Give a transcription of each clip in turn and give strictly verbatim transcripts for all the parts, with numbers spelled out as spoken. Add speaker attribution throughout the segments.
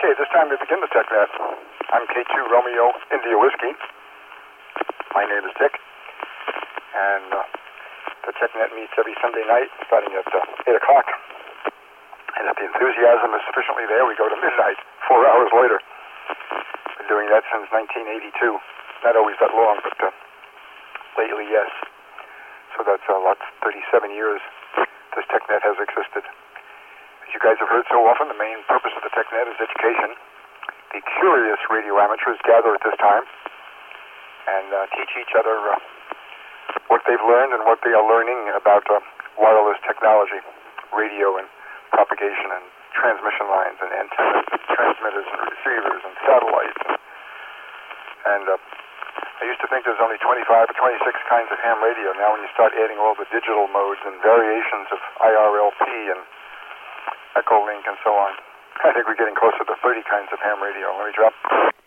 Speaker 1: Okay, this time we begin the TechNet. I'm K two Romeo India Whiskey. My name is Dick. And uh, the TechNet meets every Sunday night starting at uh, eight o'clock. And if the enthusiasm is sufficiently there, we go to midnight, four hours later. Been doing that since nineteen eighty-two. Not always that long, but uh, lately, yes. So that's uh, that's thirty-seven years this TechNet has existed. As you guys have heard so often, the main purpose of the TechNet is education. The curious radio amateurs gather at this time and uh, teach each other uh, what they've learned and what they are learning about uh, wireless technology, radio and propagation and transmission lines and antennas and transmitters and receivers and satellites. And, and uh, I used to think there's only twenty-five or twenty-six kinds of ham radio. Now when you start adding all the digital modes and variations of I R L P and Echo Link and so on, I think we're getting closer to thirty kinds of ham radio. Let me drop.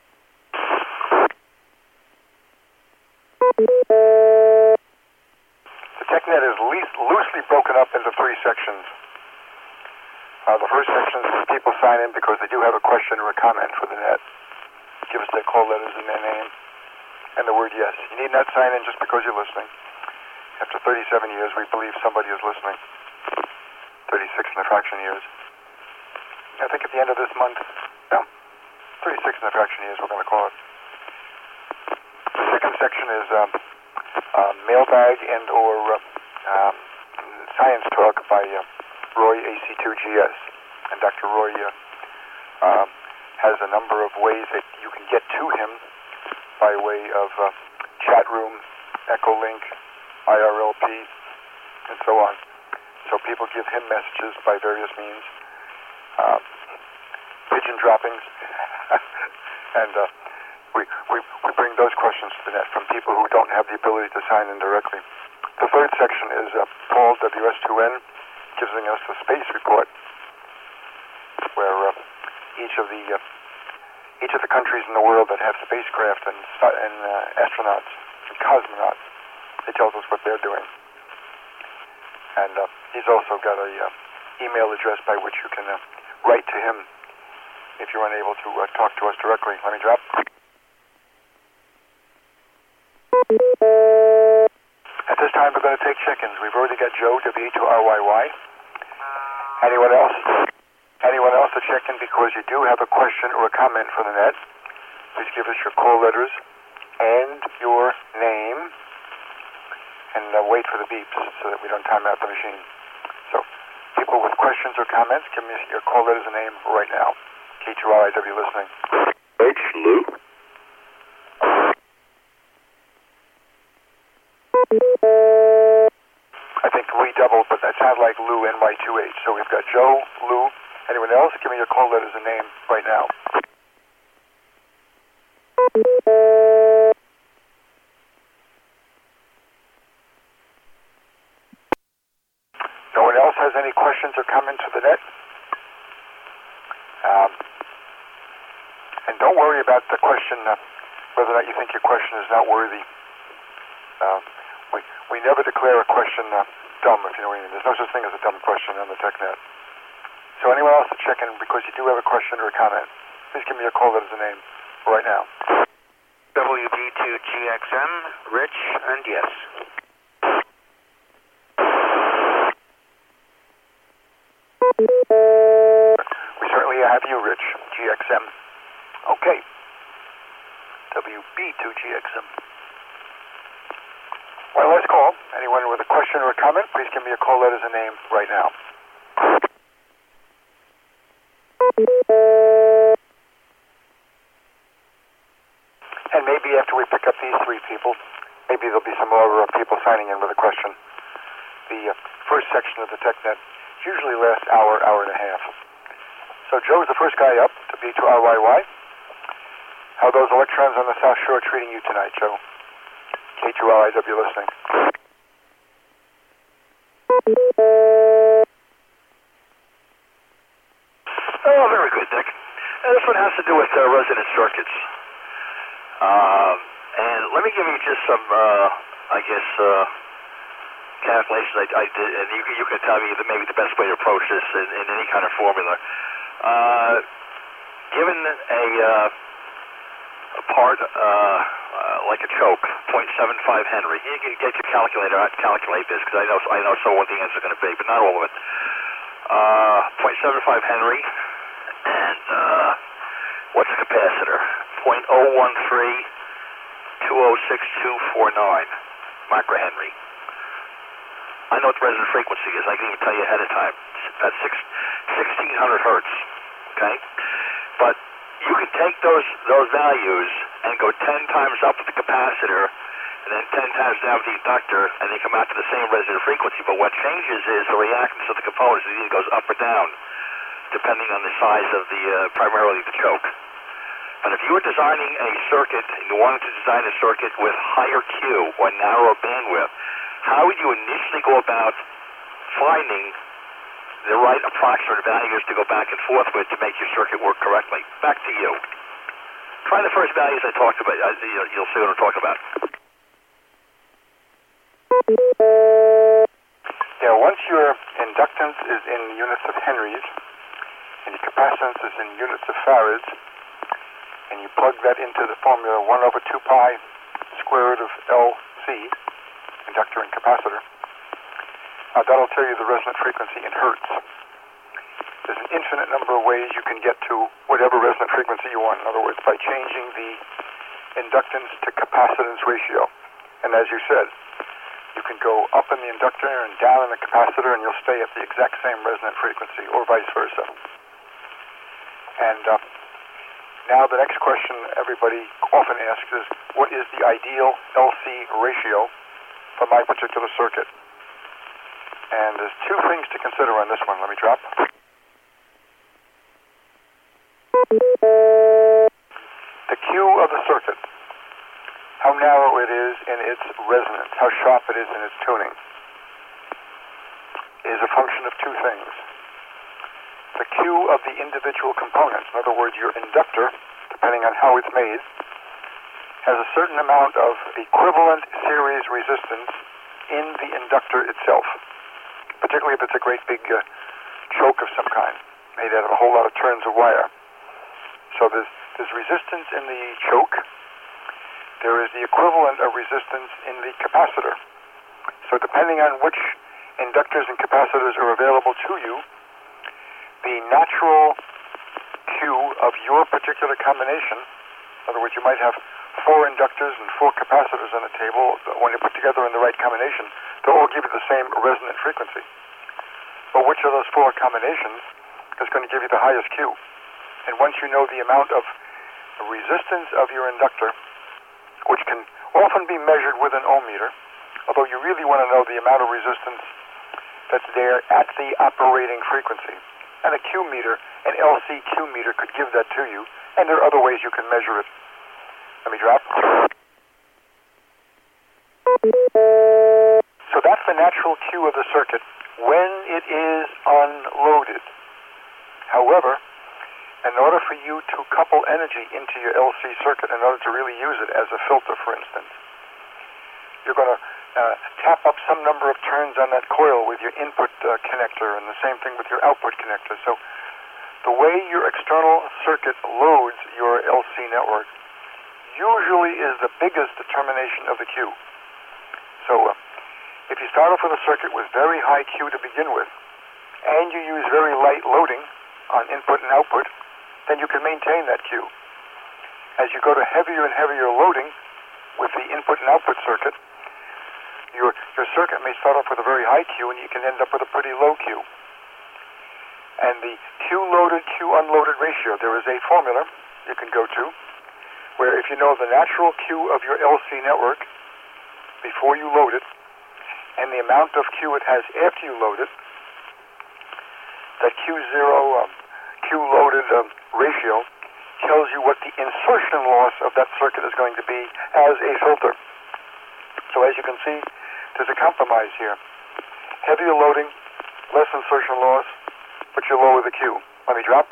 Speaker 1: The TechNet is least, loosely broken up into three sections. Uh, the first section is when people sign in because they do have a question or a comment for the net. Give us their call letters and their name and the word yes. You need not sign in just because you're listening. After thirty-seven years, we believe somebody is listening. thirty-six and a fraction years. I think at the end of this month, no, thirty-six and a fraction years, we're going to call it. The second section is um, uh, mailbag and or uh, um, science talk by uh, Roy A C two G S. And Doctor Roy uh, uh, has a number of ways that you can get to him by way of uh, chat room, Echo Link, I R L P, and so on. So people give him messages by various means. Uh, pigeon droppings, and uh, we, we we bring those questions to the net from people who don't have the ability to sign in directly. The third section is uh, Paul W S two N giving us the space report, where uh, each of the uh, each of the countries in the world that have spacecraft and and uh, astronauts and cosmonauts, they tell us what they're doing. And uh, he's also got a uh, email address by which you can uh, write to him if you're unable to uh, talk to us directly. Let me drop. At this time, we're going to take check-ins. We've already got Joe, W two R Y Y. Anyone else? Anyone else to check in because you do have a question or a comment for the net? Please give us your call letters and your name, and uh, wait for the beeps so that we don't time out the machine. So, people with questions or comments, give me your call letters and name right now. K two R I W listening.
Speaker 2: H. Lou.
Speaker 1: I think we doubled, but that sounds like Lou N Y two H. So we've got Joe, Lou. Anyone else? Give me your call letters and name right now. No one else has any questions or comments for the net? Um, and don't worry about the question, uh, whether or not you think your question is not worthy. Uh, we, we never declare a question uh, dumb, if you know what I mean. There's no such thing as a dumb question on the TechNet. So anyone else to check in because you do have a question or a comment, please give me your call letters and name right now.
Speaker 3: W B two G X M, Rich, and yes.
Speaker 1: We certainly have you, Rich, G X M. Okay. W B two G X M. Well, let's call. Anyone with a question or a comment, please give me your call letters and name right now. And maybe after we pick up these three people, maybe there'll be some more uh, people signing in with a question. The uh, first section of the TechNet usually lasts hour, hour and a half. So Joe's the first guy up to B two R Y Y. How are those electrons on the South Shore treating you tonight, Joe? K two R I W listening.
Speaker 2: Oh, very good, Dick. And this one has to do with uh, resonant circuits. Um, and let me give you just some, uh, I guess, uh, calculations I, I did, and you, you can tell me the, maybe the best way to approach this in, in any kind of formula. Uh, given a, uh, a part uh, uh, like a choke, point seven five Henry. You can get your calculator out and calculate this because I know I know some what the answer is going to be, but not all of it. Uh, point seven five Henry, and uh, what's the capacitor? point oh one three two oh six two four nine microhenry. I know what the resonant frequency is. I can even tell you ahead of time. That's six, sixteen hundred hertz. Okay, but you can take those those values and go ten times up with the capacitor, and then ten times down with the inductor, and they come out to the same resonant frequency. But what changes is the reactance of the components. It either goes up or down, depending on the size of the uh, primarily the choke. But if you were designing a circuit, and you wanted to design a circuit with higher Q or narrower bandwidth, how would you initially go about finding the right approximate values to go back and forth with to make your circuit work correctly? Back to you. Try the first values I talked about. Uh, you'll see what I'm talking about.
Speaker 1: Yeah, once your inductance is in units of henries, and your capacitance is in units of farads, and you plug that into the formula one over two pi square root of L C, inductor and capacitor, uh, that'll tell you the resonant frequency in hertz. There's an infinite number of ways you can get to whatever resonant frequency you want. In other words, by changing the inductance to capacitance ratio. And as you said, you can go up in the inductor and down in the capacitor, and you'll stay at the exact same resonant frequency, or vice versa. And uh, now the next question everybody often asks is, what is the ideal L C ratio for my particular circuit? And there's two things to consider on this one. Let me drop. The Q of the circuit, how narrow it is in its resonance, how sharp it is in its tuning, is a function of two things. The Q of the individual components, in other words, your inductor, depending on how it's made, has a certain amount of equivalent series resistance in the inductor itself, particularly if it's a great big uh, choke of some kind, made out of a whole lot of turns of wire. So there's, there's resistance in the choke. There is the equivalent of resistance in the capacitor. So depending on which inductors and capacitors are available to you, the natural Q of your particular combination, in other words, you might have four inductors and four capacitors on the table. When you put together in the right combination, they'll all give you the same resonant frequency. But which of those four combinations is going to give you the highest Q? And once you know the amount of resistance of your inductor, which can often be measured with an ohm meter, although you really want to know the amount of resistance that's there at the operating frequency. And a Q meter, an L C Q meter, could give that to you, and there are other ways you can measure it. Let me drop. So that's the natural Q of the circuit when it is unloaded. However, in order for you to couple energy into your L C circuit, in order to really use it as a filter, for instance, you're going to uh, tap up some number of turns on that coil with your input uh, connector, and the same thing with your output connector. So the way your external circuit loads your L C network usually is the biggest determination of the Q. So uh, if you start off with a circuit with very high Q to begin with, and you use very light loading on input and output, then you can maintain that Q. As you go to heavier and heavier loading with the input and output circuit, your, your circuit may start off with a very high Q, and you can end up with a pretty low Q. And the Q loaded, Q unloaded ratio, there is a formula you can go to, where if you know the natural Q of your L C network before you load it, and the amount of Q it has after you load it, that Q zero, um, Q loaded um, ratio tells you what the insertion loss of that circuit is going to be as a filter. So as you can see, there's a compromise here. Heavier loading, less insertion loss, but you lower the Q. Let me drop.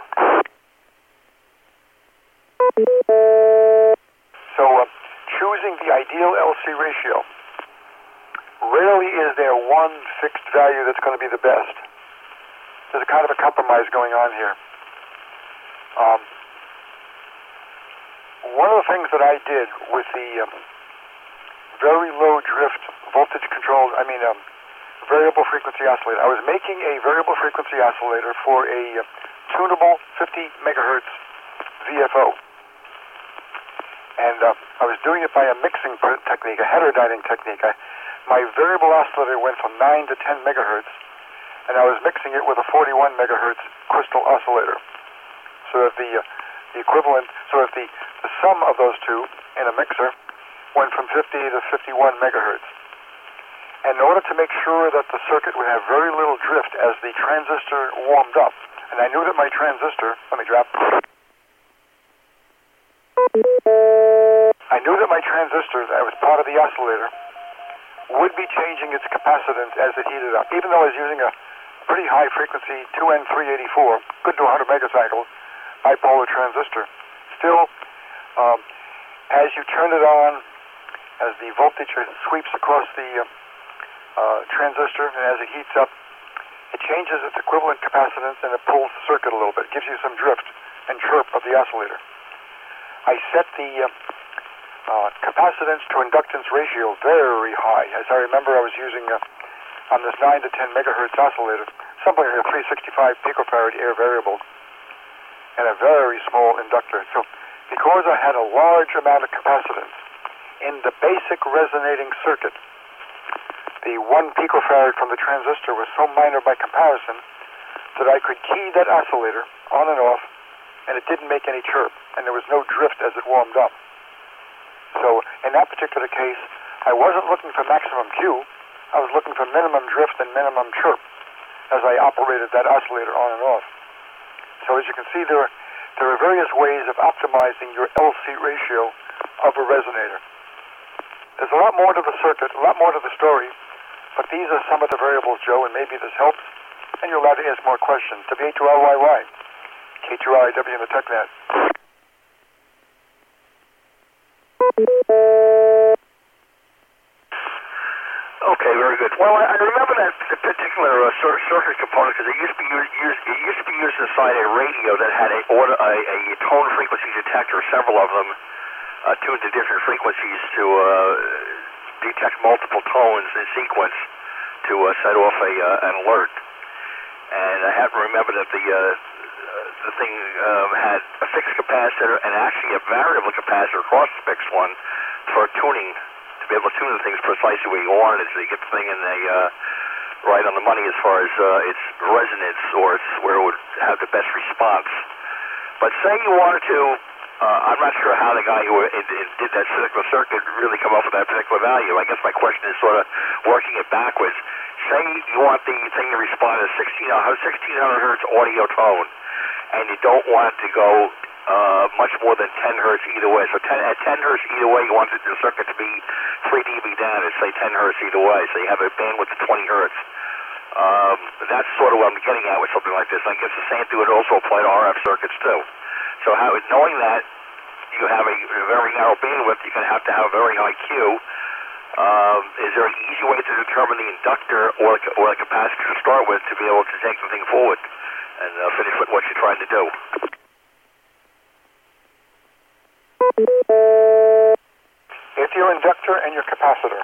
Speaker 1: So uh, choosing the ideal L C ratio, rarely is there one fixed value that's going to be the best. There's a kind of a compromise going on here. Um, one of the things that I did with the um, very low drift voltage controlled, I mean, um, variable frequency oscillator, I was making a variable frequency oscillator for a uh, tunable fifty megahertz V F O. And uh, I was doing it by a mixing technique, a heterodyning technique. I, my variable oscillator went from nine to ten megahertz, and I was mixing it with a forty-one megahertz crystal oscillator. So that the, uh, the equivalent, so that the, the sum of those two in a mixer went from fifty to fifty-one megahertz. And in order to make sure that the circuit would have very little drift as the transistor warmed up, and I knew that my transistor, let me drop, I knew that my transistor, that was part of the oscillator, would be changing its capacitance as it heated up. Even though I was using a pretty high frequency two N three eighty-four, good to one hundred megacycles, bipolar transistor, still, um, as you turn it on, as the voltage sweeps across the uh, uh, transistor, and as it heats up, it changes its equivalent capacitance and it pulls the circuit a little bit. It gives you some drift and chirp of the oscillator. I set the uh, uh, capacitance to inductance ratio very high. As I remember, I was using, uh, on this nine to ten megahertz oscillator, something like a three sixty-five picofarad air variable, and a very small inductor. So because I had a large amount of capacitance in the basic resonating circuit, the one picofarad from the transistor was so minor by comparison that I could key that oscillator on and off, and it didn't make any chirp, and there was no drift as it warmed up. So in that particular case, I wasn't looking for maximum Q, I was looking for minimum drift and minimum chirp as I operated that oscillator on and off. So as you can see, there are, there are various ways of optimizing your L C ratio of a resonator. There's a lot more to the circuit, a lot more to the story, but these are some of the variables, Joe, and maybe this helps, and you're allowed to ask more questions. W A two L Y Y, K two R I W in the TechNet.
Speaker 2: Okay, very good. Well, I, I remember that particular uh, cir circuit component because it used to be used, used it used to be used inside a radio that had a order a, a tone frequency detector, several of them uh, tuned to different frequencies to uh, detect multiple tones in sequence to uh, set off a uh, an alert. And I have to remember that the uh, the thing um, had a fixed capacitor and actually a variable capacitor across the fixed one for tuning, to be able to tune the things precisely where you wanted it, so you get the thing in a uh, right on the money as far as uh, its resonance or its where it would have the best response. But say you wanted to, uh, I'm not sure how the guy who it, it did that particular circuit really come up with that particular value. I guess my question is sort of working it backwards. Say you want the thing to respond to sixteen hundred hertz audio tone, and you don't want it to go uh, much more than ten hertz either way. So ten, at ten hertz either way, you want the circuit to be three dB down at, say, ten hertz either way. So you have a bandwidth of twenty hertz. Um, that's sort of what I'm getting at with something like this. I guess the same thing would also apply to R F circuits, too. So how, knowing that you have a, a very narrow bandwidth, you're going to have to have a very high Q. Um, is there an easy way to determine the inductor or, or the capacitor to start with to be able to take the thing forward and uh, finish with what you're trying to do?
Speaker 1: If your inductor and your capacitor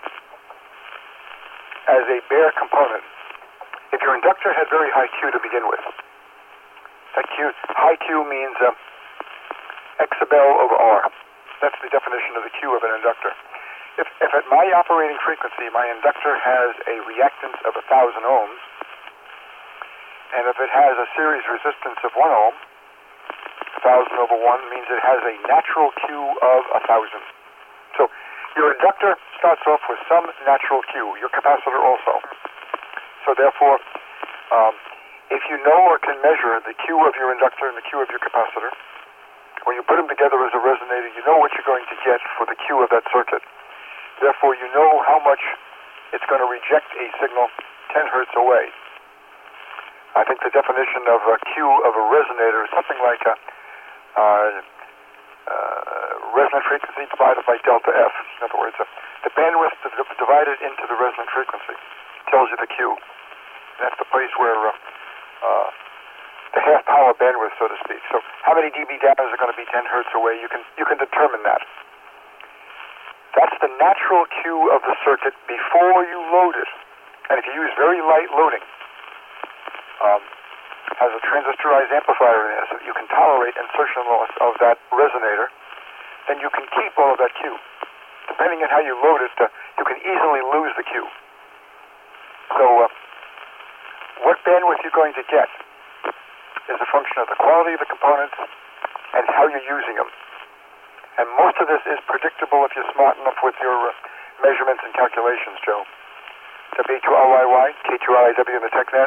Speaker 1: as a bare component, if your inductor had very high Q to begin with, that Q, high Q means uh, X sub L over R. That's the definition of the Q of an inductor. If, if at my operating frequency my inductor has a reactance of one thousand ohms, and if it has a series resistance of one ohm, one thousand over one means it has a natural Q of one thousand. So your inductor starts off with some natural Q, your capacitor also. So therefore, um, if you know or can measure the Q of your inductor and the Q of your capacitor, when you put them together as a resonator, you know what you're going to get for the Q of that circuit. Therefore, you know how much it's going to reject a signal ten hertz away. I think the definition of a Q of a resonator is something like a uh, uh, resonant frequency divided by delta F. In other words, uh, the bandwidth divided into the resonant frequency tells you the Q. And that's the place where uh, uh, the half power bandwidth, so to speak. So how many dB down is it going to be ten hertz away? You can you can determine that. That's the natural Q of the circuit before you load it. And if you use very light loading, um, has a transistorized amplifier in there so that you can tolerate insertion loss of that resonator, then you can keep all of that Q. Depending on how you load it, uh, you can easily lose the Q. So uh, what bandwidth you're going to get is a function of the quality of the components and how you're using them. And most of this is predictable if you're smart enough with your uh, measurements and calculations, Joe. W two R Y Y, K two R I W in the TechNet.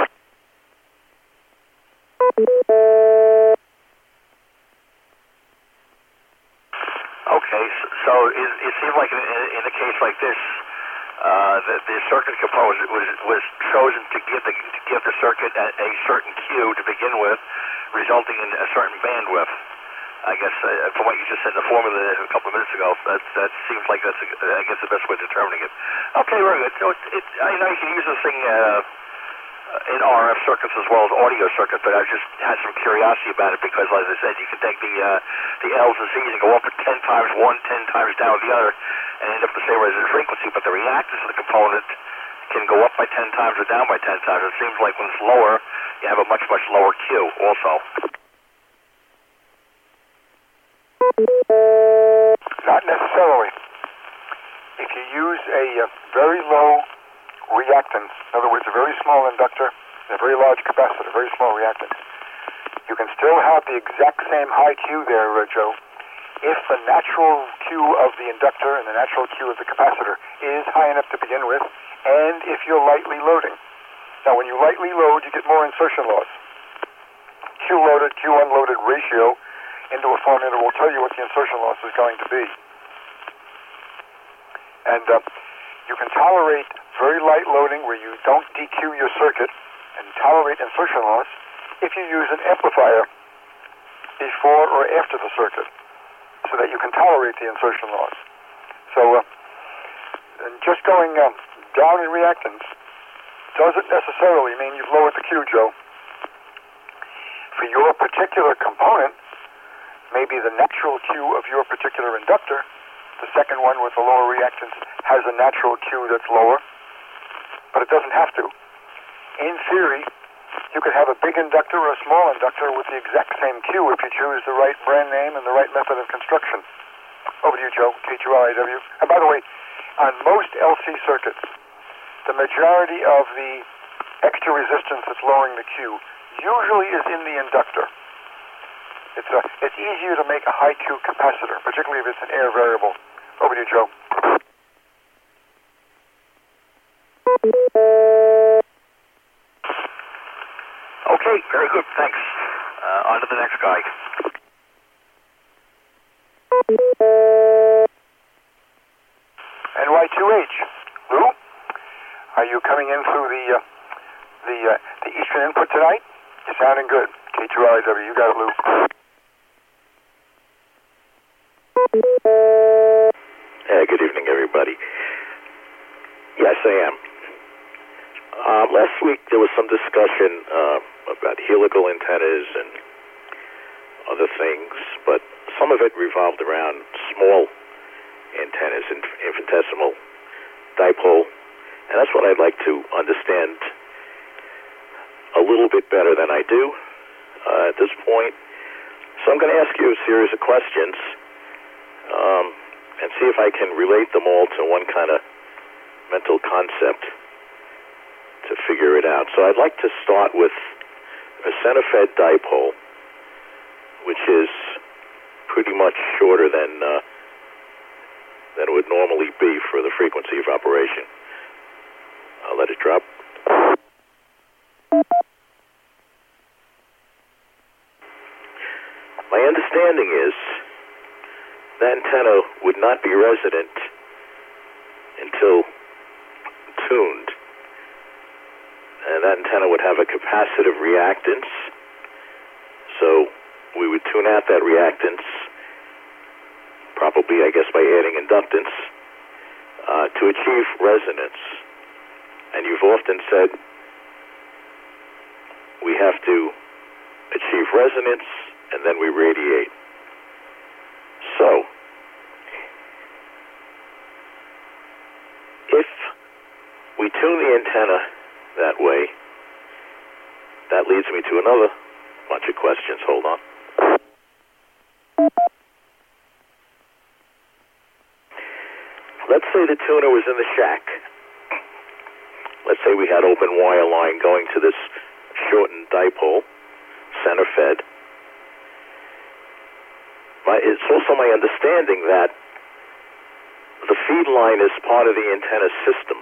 Speaker 2: Okay, so it, it seems like in, in a case like this, uh, the, the circuit component was was chosen to give the to give the circuit a, a certain Q to begin with, resulting in a certain bandwidth. I guess uh, from what you just said in the formula a couple of minutes ago, that that seems like that's a, I guess the best way of determining it. Okay, very good. So it, it, I know you can use this thing uh, in R F circuits as well as audio circuits, but I just had some curiosity about it because, as I said, you can take the uh, the L's and C's and go up at ten times one, ten times down with the other, and end up with the same resonant frequency. But the reactance of the component can go up by ten times or down by ten times. It seems like when it's lower, you have a much much lower Q also.
Speaker 1: Not necessarily. If you use a uh, very low reactance, in other words, a very small inductor and a very large capacitor, very small reactance, you can still have the exact same high Q there, uh, Joe, if the natural Q of the inductor and the natural Q of the capacitor is high enough to begin with, and if you're lightly loading. Now, when you lightly load, you get more insertion loss. Q loaded, Q unloaded ratio into a formula will tell you what the insertion loss is going to be. And uh, you can tolerate very light loading where you don't D Q your circuit and tolerate insertion loss if you use an amplifier before or after the circuit so that you can tolerate the insertion loss. So uh, and just going uh, down in reactance doesn't necessarily mean you've lowered the Q, Joe. For your particular component, maybe the natural Q of your particular inductor, the second one with the lower reactance, has a natural Q that's lower, but it doesn't have to. In theory, you could have a big inductor or a small inductor with the exact same Q if you choose the right brand name and the right method of construction. Over to you, Joe, K two R I W. And by the way, on most L C circuits, the majority of the extra resistance that's lowering the Q usually is in the inductor. It's, a, it's easier to make a high Q capacitor, particularly if it's an air variable. Over to you, Joe.
Speaker 2: Okay, very good, thanks. Uh, on to the next guy.
Speaker 1: N Y two H. Lou, are you coming in through the uh, the uh, the eastern input tonight? You're sounding good. K two R I W, you got it, Lou.
Speaker 4: Yeah, good evening, everybody. Yes, I am. Um, last week there was some discussion uh, about helical antennas and other things, but some of it revolved around small antennas, infinitesimal dipole, and that's what I'd like to understand a little bit better than I do uh, at this point. So I'm going to ask you a series of questions um, and see if I can relate them all to one kind of mental concept to figure it out. So I'd like to start with a center-fed dipole, which is pretty much shorter than uh, than it would normally be for the frequency of operation. I'll let it drop. My understanding is that antenna would not be resonant until tuned. And that antenna would have a capacitive reactance. So we would tune out that reactance, probably, I guess, by adding inductance, uh, to achieve resonance. And you've often said we have to achieve resonance, and then we radiate. So, if we tune the antenna that way, that leads me to another bunch of questions. Hold on. Let's say the tuner was in the shack. Let's say we had open wire line going to this shortened dipole, center fed. My, it's also my understanding that the feed line is part of the antenna system.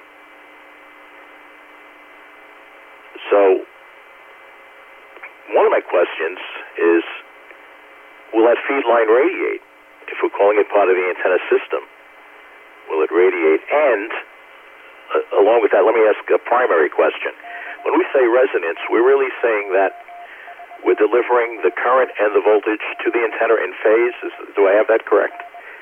Speaker 4: So, one of my questions is, will that feed line radiate? If we're calling it part of the antenna system, will it radiate? And, uh, along with that, let me ask a primary question. When we say resonance, we're really saying that we're delivering the current and the voltage to the antenna in phase. Is, do I have that correct?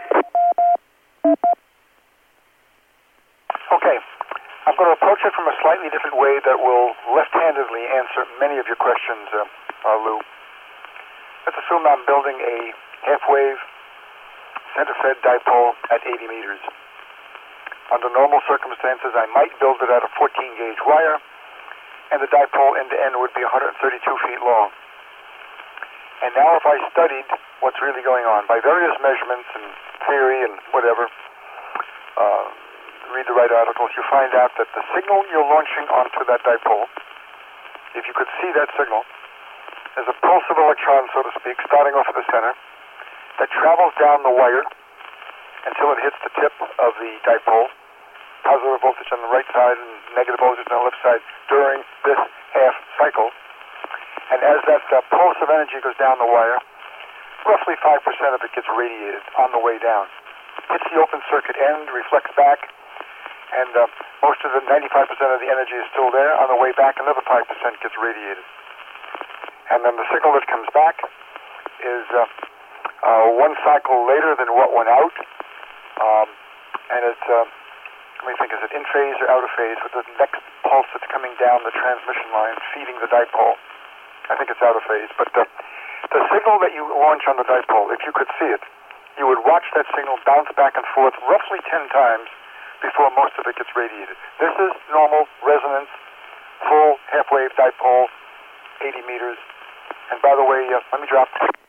Speaker 1: Okay. I'm going to approach it from a slightly different way that will left-handedly answer many of your questions, uh, uh, Lou. Let's assume I'm building a half-wave center-fed dipole at eighty meters. Under normal circumstances, I might build it at a fourteen gauge wire, and the dipole end-to-end would be one hundred thirty-two feet long. And now if I studied what's really going on by various measurements and theory and whatever, uh, read the right articles, you find out that the signal you're launching onto that dipole, if you could see that signal, is a pulse of electrons, so to speak, starting off at the center, that travels down the wire until it hits the tip of the dipole, positive voltage on the right side and negative voltage on the left side during this half cycle. And as that uh, pulse of energy goes down the wire, roughly five percent of it gets radiated on the way down. Hits the open circuit end, reflects back, and uh, most of the ninety-five percent of the energy is still there. On the way back, another five percent gets radiated. And then the signal that comes back is uh, uh, one cycle later than what went out. Um, and it's, uh, let me think, is it in phase or out of phase with the next pulse that's coming down the transmission line feeding the dipole? I think it's out of phase. But uh, the signal that you launch on the dipole, if you could see it, you would watch that signal bounce back and forth roughly ten times before most of it gets radiated. This is normal resonance, full half-wave dipole, eighty meters. And by the way, uh, let me drop.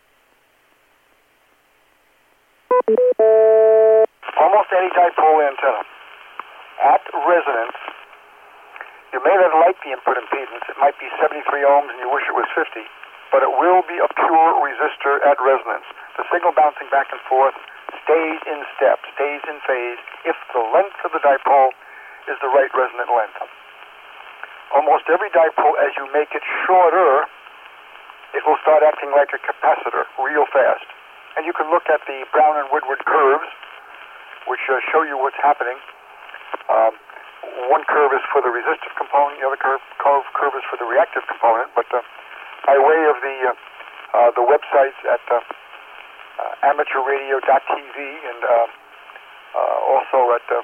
Speaker 1: Almost any dipole antenna at resonance, you may not like the input impedance. It might be seventy-three ohms and you wish it was fifty, but it will be a pure resistor at resonance. The signal bouncing back and forth stays in step, stays in phase, if the length of the dipole is the right resonant length. Almost every dipole, as you make it shorter, it will start acting like a capacitor real fast. And you can look at the Brown and Woodward curves, which uh, show you what's happening. Um, one curve is for the resistive component, the other curve, curve, curve is for the reactive component, but uh, by way of the, uh, uh, the websites at uh, Uh, amateur radio dot t v and uh, uh, also at uh,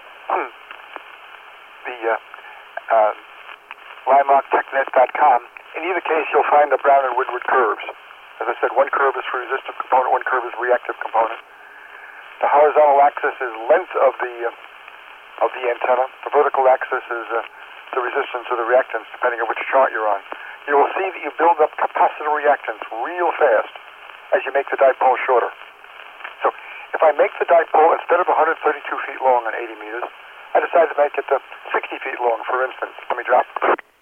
Speaker 1: the uh, uh, Limerock Technet dot com. In either case, you'll find the Brown and Woodward curves. As I said, one curve is for resistive component, one curve is reactive component. The horizontal axis is length of the uh, of the antenna. The vertical axis is uh, the resistance or the reactance, depending on which chart you're on. You will see that you build up capacitor reactance real fast as you make the dipole shorter. So if I make the dipole, instead of one hundred thirty-two feet long on eighty meters, I decided to make it uh, sixty feet long, for instance. Let me drop.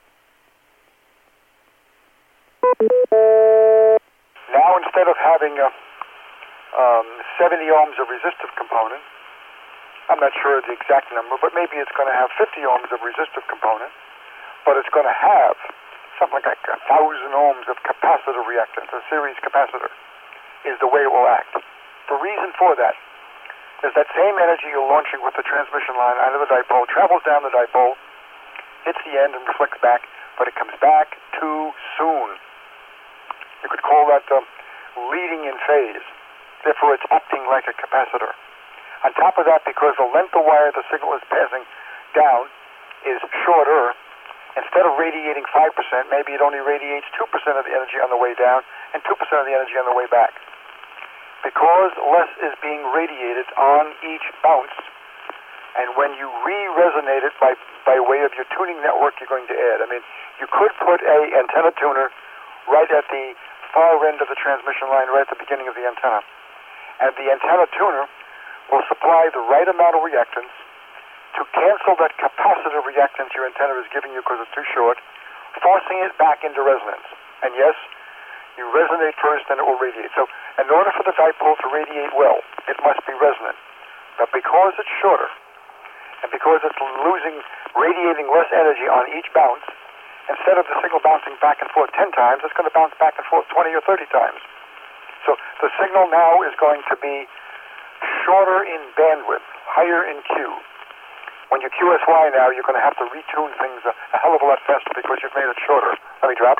Speaker 1: Now instead of having uh, um, seventy ohms of resistive component, I'm not sure of the exact number, but maybe it's going to have fifty ohms of resistive component, but it's going to have something like a thousand ohms of capacitor reactance, a series capacitor, is the way it will act. The reason for that is that same energy you're launching with the transmission line out of the dipole travels down the dipole, hits the end and reflects back, but it comes back too soon. You could call that um, leading in phase. Therefore, it's acting like a capacitor. On top of that, because the length of wire the signal is passing down is shorter, instead of radiating five percent, maybe it only radiates two percent of the energy on the way down and two percent of the energy on the way back. Because less is being radiated on each bounce, and when you re-resonate it by, by way of your tuning network you're going to add. I mean, you could put a antenna tuner right at the far end of the transmission line, right at the beginning of the antenna. And the antenna tuner will supply the right amount of reactance to cancel that capacitive reactance your antenna is giving you because it's too short, forcing it back into resonance. And yes, you resonate first, then it will radiate. So in order for the dipole to radiate well, it must be resonant. But because it's shorter, and because it's losing, radiating less energy on each bounce, instead of the signal bouncing back and forth ten times, it's going to bounce back and forth twenty or thirty times. So the signal now is going to be shorter in bandwidth, higher in Q. When you Q S Y now, you're going to have to retune things a, a hell of a lot faster because you've made it shorter. Let me drop.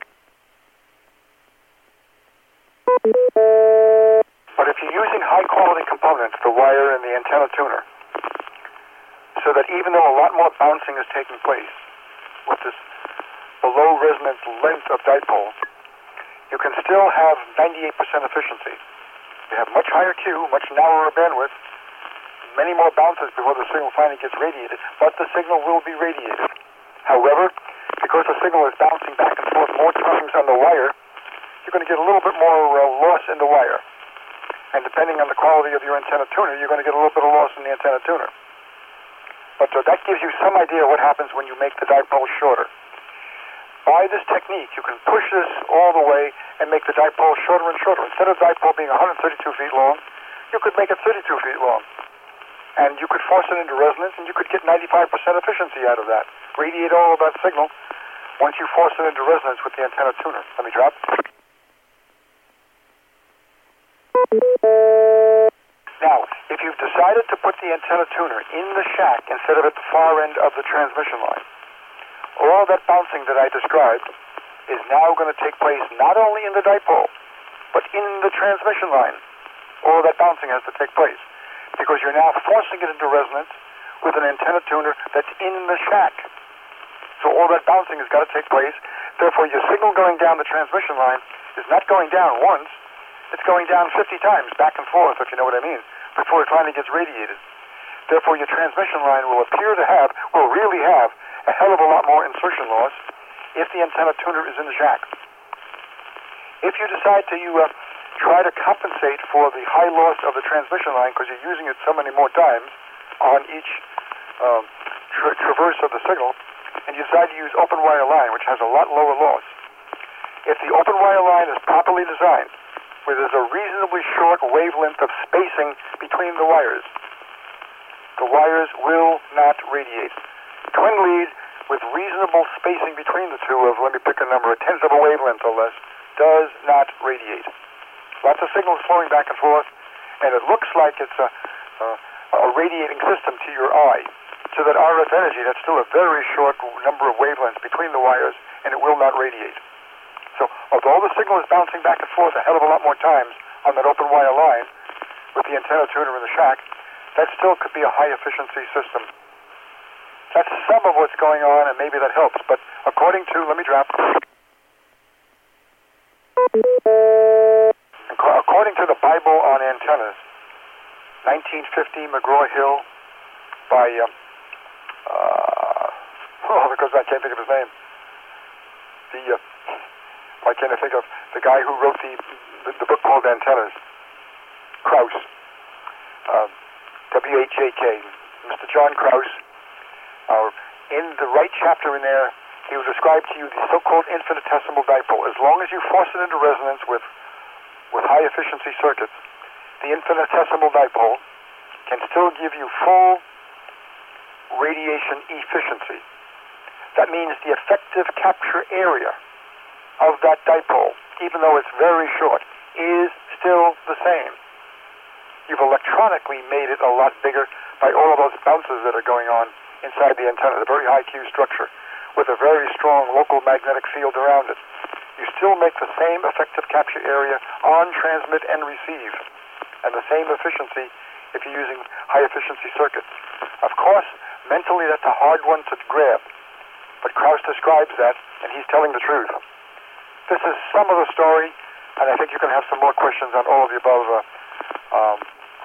Speaker 1: But if you're using high-quality components, the wire and the antenna tuner, so that even though a lot more bouncing is taking place with this below resonance length of dipole, you can still have ninety-eight percent efficiency. You have much higher Q, much narrower bandwidth, many more bounces before the signal finally gets radiated, but the signal will be radiated. However, because the signal is bouncing back and forth more times on the wire, you're going to get a little bit more uh, loss in the wire. And depending on the quality of your antenna tuner, you're going to get a little bit of loss in the antenna tuner. But uh, that gives you some idea what happens when you make the dipole shorter. By this technique, you can push this all the way and make the dipole shorter and shorter. Instead of the dipole being one hundred thirty-two feet long, you could make it thirty-two feet long. And you could force it into resonance, and you could get ninety-five percent efficiency out of that. Radiate all of that signal once you force it into resonance with the antenna tuner. Let me drop. Now, if you've decided to put the antenna tuner in the shack instead of at the far end of the transmission line, all that bouncing that I described is now going to take place not only in the dipole, but in the transmission line. All that bouncing has to take place because you're now forcing it into resonance with an antenna tuner that's in the shack. So all that bouncing has got to take place. Therefore, your signal going down the transmission line is not going down once. It's going down fifty times back and forth, if you know what I mean, before it finally gets radiated. Therefore, your transmission line will appear to have, will really have, a hell of a lot more insertion loss if the antenna tuner is in the shack. If you decide to you uh, try to compensate for the high loss of the transmission line because you're using it so many more times on each um, tra- traverse of the signal, and you decide to use open wire line, which has a lot lower loss, if the open wire line is properly designed, where there's a reasonably short wavelength of spacing between the wires, the wires will not radiate. Twin lead with reasonable spacing between the two of, let me pick a number, a tenth of a wavelength or less, does not radiate. Lots of signals flowing back and forth, and it looks like it's a, a, a radiating system to your eye. So that R F energy, that's still a very short number of wavelengths between the wires, and it will not radiate. So although the signal is bouncing back and forth a hell of a lot more times on that open wire line with the antenna tuner in the shack, that still could be a high efficiency system. That's some of what's going on, and maybe that helps. But according to, let me drop. According to the Bible on Antennas, nineteen fifty, McGraw-Hill, by, uh, uh, oh, because I can't think of his name. The, uh, why can't I think of the guy who wrote the the, the book called Antennas? Krauss. Uh, W H A K. Mister John Krauss. Uh, in the right chapter in there, he will describe to you the so-called infinitesimal dipole. As long as you force it into resonance with, with high-efficiency circuits, the infinitesimal dipole can still give you full radiation efficiency. That means the effective capture area of that dipole, even though it's very short, is still the same. You've electronically made it a lot bigger by all of those bounces that are going on inside the antenna, the very high Q structure, with a very strong local magnetic field around it. You still make the same effective capture area on transmit and receive, and the same efficiency if you're using high efficiency circuits. Of course, mentally that's a hard one to grab, But Krauss describes that, and he's telling the truth. This is some of the story, and I think you can have some more questions on all of the above. Uh, um,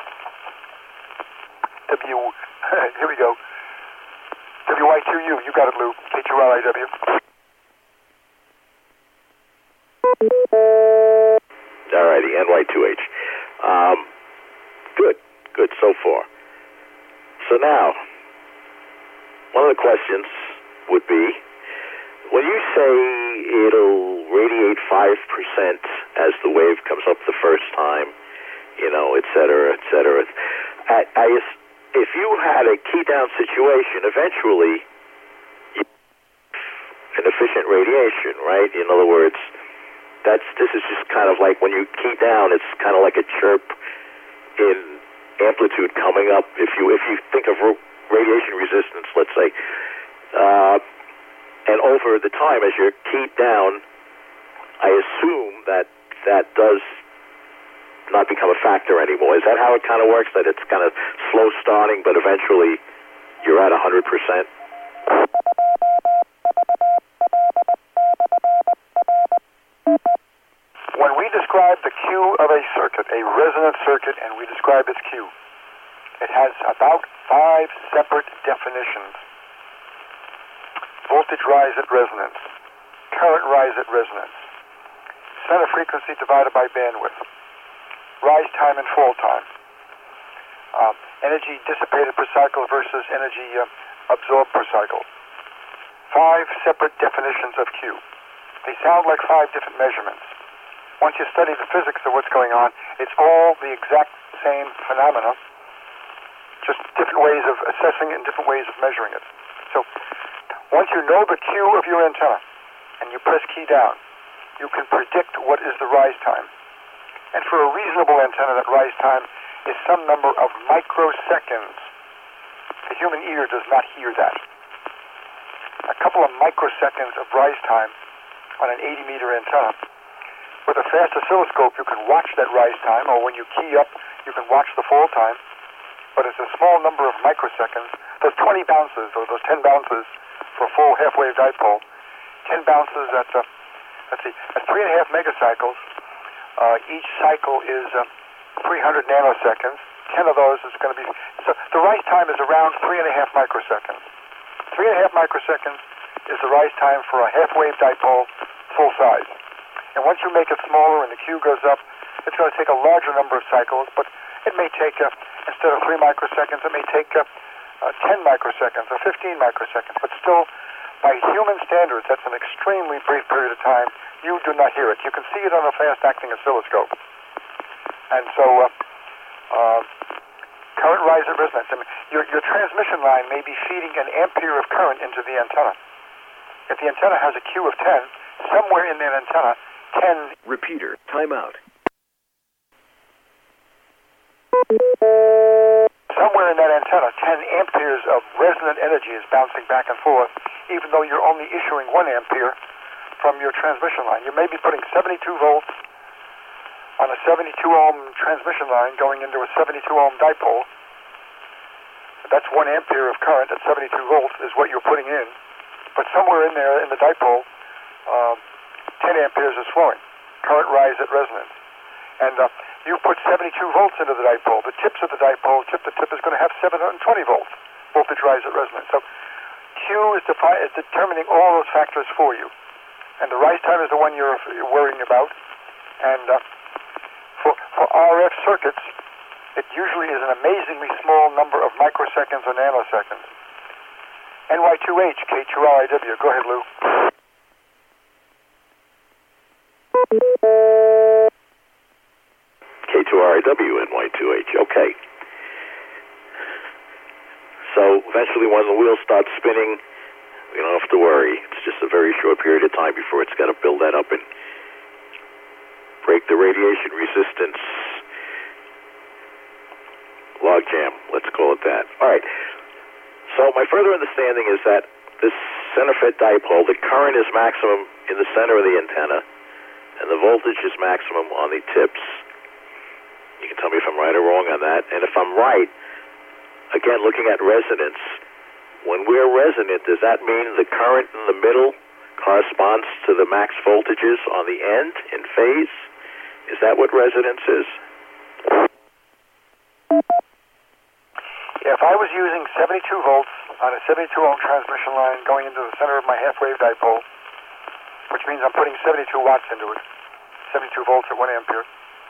Speaker 1: W, here we go. W Y two U, you got it, Lou. K two R I W.
Speaker 4: All righty, N Y two H. Um, good, good so far. So now, one of the questions would be, when you say it'll radiate five percent as the wave comes up the first time, you know, et cetera, et cetera, I, I, if you had a key-down situation, eventually you have an efficient radiation, right? In other words, that's this is just kind of like when you key down, it's kind of like a chirp in amplitude coming up. If you if you think of radiation resistance, let's say, uh, and over the time as you're keyed down, I assume that that does not become a factor anymore. Is that how it kind of works? That it's kind of slow starting, but eventually you're at one hundred percent?
Speaker 1: When we describe the Q of a circuit, a resonant circuit, and we describe its Q, it has about five separate definitions. Voltage rise at resonance, current rise at resonance, center frequency divided by bandwidth, rise time and fall time, uh, energy dissipated per cycle versus energy uh, absorbed per cycle. Five separate definitions of Q. They sound like five different measurements. Once you study the physics of what's going on, it's all the exact same phenomena, just different ways of assessing it and different ways of measuring it. So once you know the Q of your antenna and you press key down, you can predict what is the rise time. And for a reasonable antenna, that rise time is some number of microseconds. The human ear does not hear that. A couple of microseconds of rise time on an eighty meter antenna. With a fast oscilloscope, you can watch that rise time, or when you key up, you can watch the fall time. But it's a small number of microseconds. Those twenty bounces, or those ten bounces for a full half-wave dipole, ten bounces at, uh, let's see, at three and a half megacycles. Uh, each cycle is uh, three hundred nanoseconds. Ten of those is going to be, so the rise time is around three and a half microseconds. Three and a half microseconds is the rise time for a half-wave dipole full size. And once you make it smaller and the Q goes up, it's going to take a larger number of cycles, but it may take, uh, instead of three microseconds, it may take uh, uh, ten microseconds or fifteen microseconds. But still, by human standards, that's an extremely brief period of time. You do not hear it. You can see it on a fast-acting oscilloscope. And so, uh, uh, current rise at resonance. I mean, your, your transmission line may be feeding an ampere of current into the antenna. If the antenna has a Q of ten, somewhere in that antenna, ten...
Speaker 5: Repeater, timeout.
Speaker 1: Somewhere in that antenna, ten amperes of resonant energy is bouncing back and forth, even though you're only issuing one ampere from your transmission line. You may be putting seventy-two volts on a seventy-two ohm transmission line going into a seventy-two ohm dipole. That's one ampere of current at seventy-two volts is what you're putting in. But somewhere in there, in the dipole, uh, ten amperes is flowing. Current rise at resonance. And uh, you put seventy-two volts into the dipole. The tips of the dipole, tip to tip, is going to have seven hundred twenty volts, voltage rise at resonance. So Q is, defi- is determining all those factors for you. And the rise time is the one you're, you're worrying about. And uh, for, for R F circuits, it usually is an amazingly small number of microseconds or nanoseconds. N Y two H, K two R I W. Go ahead, Lou.
Speaker 4: K two R I W, N Y two H. Okay. So eventually when the wheel starts spinning, you don't have to worry. It's just a very short period of time before it's got to build that up and break the radiation resistance logjam, let's call it that. All right. So my further understanding is that this center-fed dipole, the current is maximum in the center of the antenna, and the voltage is maximum on the tips. You can tell me if I'm right or wrong on that. And if I'm right, again, looking at resonance, when we're resonant, does that mean the current in the middle corresponds to the max voltages on the end in phase? Is that what resonance is?
Speaker 1: If I was using seventy-two volts on a seventy-two ohm transmission line going into the center of my half-wave dipole, which means I'm putting seventy-two watts into it, seventy-two volts at one ampere,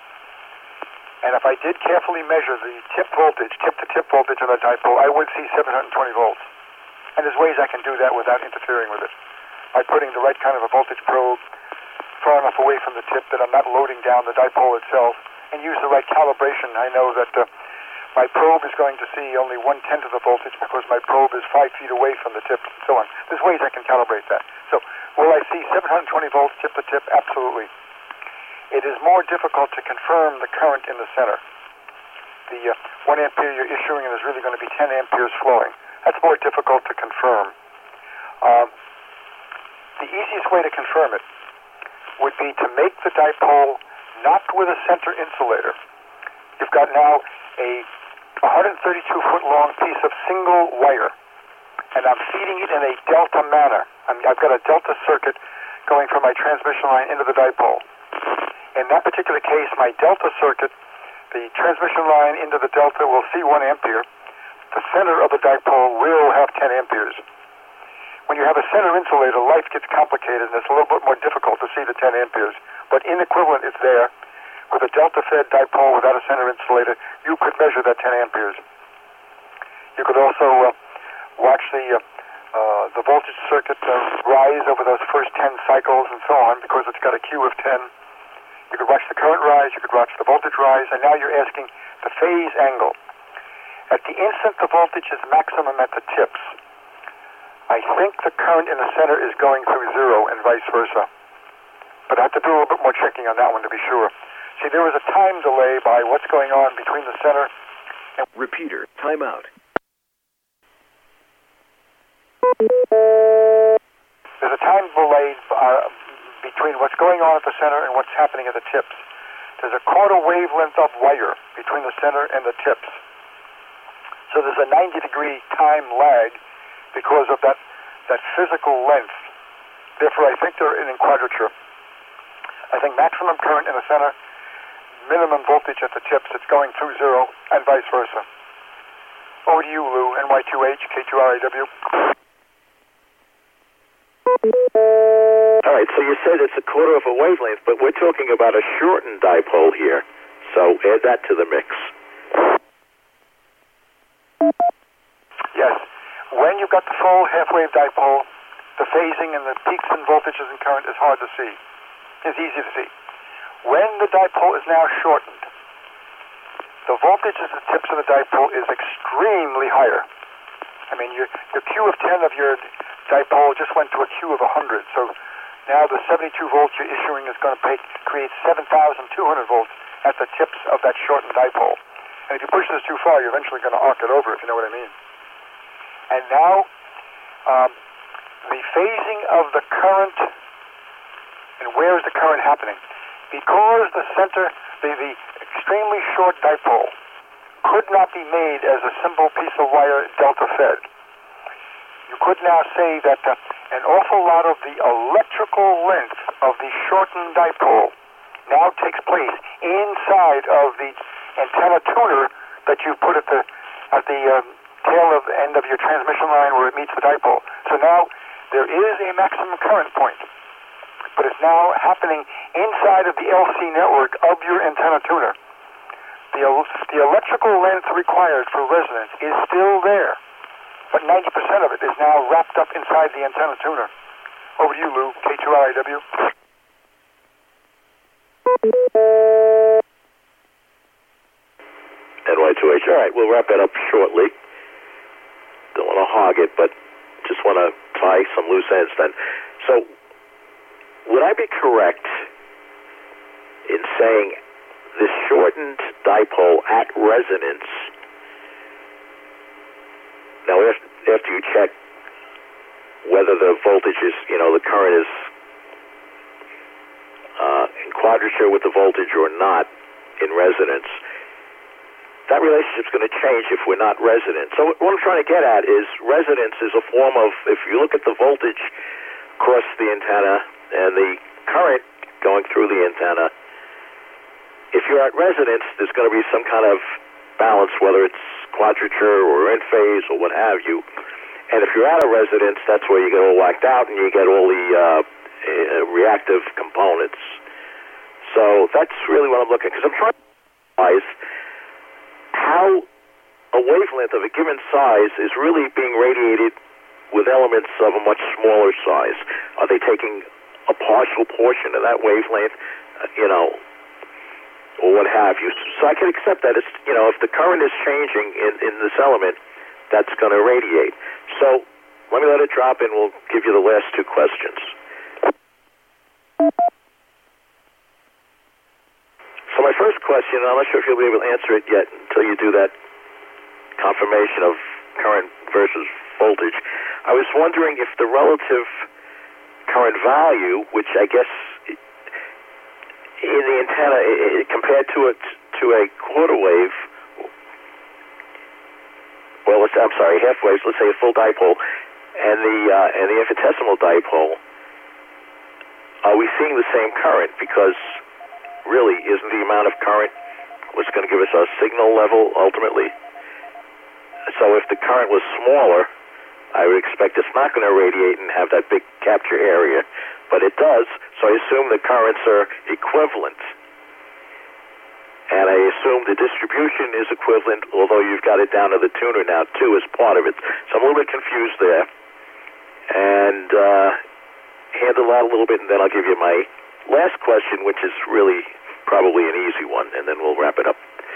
Speaker 1: and if I did carefully measure the tip voltage, tip-to-tip voltage of that dipole, I would see seven hundred twenty volts. And there's ways I can do that without interfering with it, by putting the right kind of a voltage probe far enough away from the tip that I'm not loading down the dipole itself, and use the right calibration. I know that uh, my probe is going to see only one-tenth of the voltage because my probe is five feet away from the tip, and so on. There's ways I can calibrate that. So, will I see seven hundred twenty volts tip-to-tip? Absolutely. It is more difficult to confirm the current in the center. The uh, one ampere you're issuing is really going to be ten amperes flowing. That's more difficult to confirm. Um, the easiest way to confirm it would be to make the dipole not with a center insulator. You've got now a one hundred thirty-two foot long piece of single wire, and I'm feeding it in a delta manner. I'm, I've got a delta circuit going from my transmission line into the dipole. In that particular case, my delta circuit, the transmission line into the delta will see one ampere. The center of the dipole will have ten amperes. When you have a center insulator, life gets complicated, and it's a little bit more difficult to see the ten amperes. But in equivalent, it's there. With a delta-fed dipole without a center insulator, you could measure that ten amperes. You could also uh, watch the uh, uh, the voltage circuit uh, rise over those first ten cycles and so on, because it's got a Q of ten. You could watch the current rise, you could watch the voltage rise, and now you're asking the phase angle. At the instant the voltage is maximum at the tips, I think the current in the center is going through zero and vice versa. But I have to do a little bit more checking on that one to be sure. See, there is a time delay by what's going on between the center and...
Speaker 5: Repeater, timeout.
Speaker 1: There's a time delay uh, between what's going on at the center and what's happening at the tips. There's a quarter wavelength of wire between the center and the tips. So there's a ninety degree time lag because of that, that physical length. Therefore, I think they're in quadrature. I think maximum current in the center, minimum voltage at the tips, it's going through zero, and vice versa. Over to you, Lou, N Y two H, K two R A W.
Speaker 4: All right, so you said it's a quarter of a wavelength, but we're talking about a shortened dipole here. So add that to the mix.
Speaker 1: Yes. When you've got the full half-wave dipole, the phasing and the peaks in voltages and current is hard to see. It's easy to see. When the dipole is now shortened, the voltage at the tips of the dipole is extremely higher. I mean, your, the Q of ten of your dipole just went to a Q of one hundred, so now the seventy-two volts you're issuing is going to make, create seven thousand two hundred volts at the tips of that shortened dipole. And if you push this too far, you're eventually going to arc it over, if you know what I mean. And now, um, the phasing of the current, and where is the current happening? Because the center, the, the extremely short dipole could not be made as a simple piece of wire delta-fed. You could now say that uh, an awful lot of the electrical length of the shortened dipole now takes place inside of the antenna tuner that you put at the at the um, tail of the end of your transmission line where it meets the dipole. So now there is a maximum current point, but it's now happening inside of the L C network of your antenna tuner. The, the electrical length required for resonance is still there, but ninety percent of it is now wrapped up inside the antenna tuner. Over to you, Lou, K two R I W.
Speaker 4: N Y two H. All right, we'll wrap that up shortly. Don't want to hog it, but just want to tie some loose ends then. So, would I be correct in saying this shortened dipole at resonance, now after you check whether the voltage is, you know, the current is uh, in quadrature with the voltage or not in resonance, that relationship's going to change if we're not residents. So what I'm trying to get at is residence is a form of, if you look at the voltage across the antenna and the current going through the antenna, if you're at residence, there's going to be some kind of balance, whether it's quadrature or in phase or what have you. And if you're out of residence, that's where you get all whacked out and you get all the uh, uh, reactive components. So that's really what I'm looking at, because I'm trying to realize how a wavelength of a given size is really being radiated with elements of a much smaller size. Are they taking a partial portion of that wavelength, uh, you know, or what have you? So I can accept that it's, you know, if the current is changing in, in this element, that's going to radiate. So let me let it drop and we'll give you the last two questions. So my first question, I'm not sure if you'll be able to answer it yet until you do that confirmation of current versus voltage. I was wondering if the relative current value, which I guess in the antenna compared to a, to a quarter wave, well, let's, I'm sorry, half waves, let's say a full dipole, and the uh, and the infinitesimal dipole, are we seeing the same current? Because really, isn't the amount of current what's going to give us a signal level ultimately? So if the current was smaller, I would expect it's not going to radiate and have that big capture area, but it does, so I assume the currents are equivalent. And I assume the distribution is equivalent, although you've got it down to the tuner now, too, as part of it. So I'm a little bit confused there. And uh, handle that a little bit, and then I'll give you my last question, which is really probably an easy one, and then we'll wrap it up.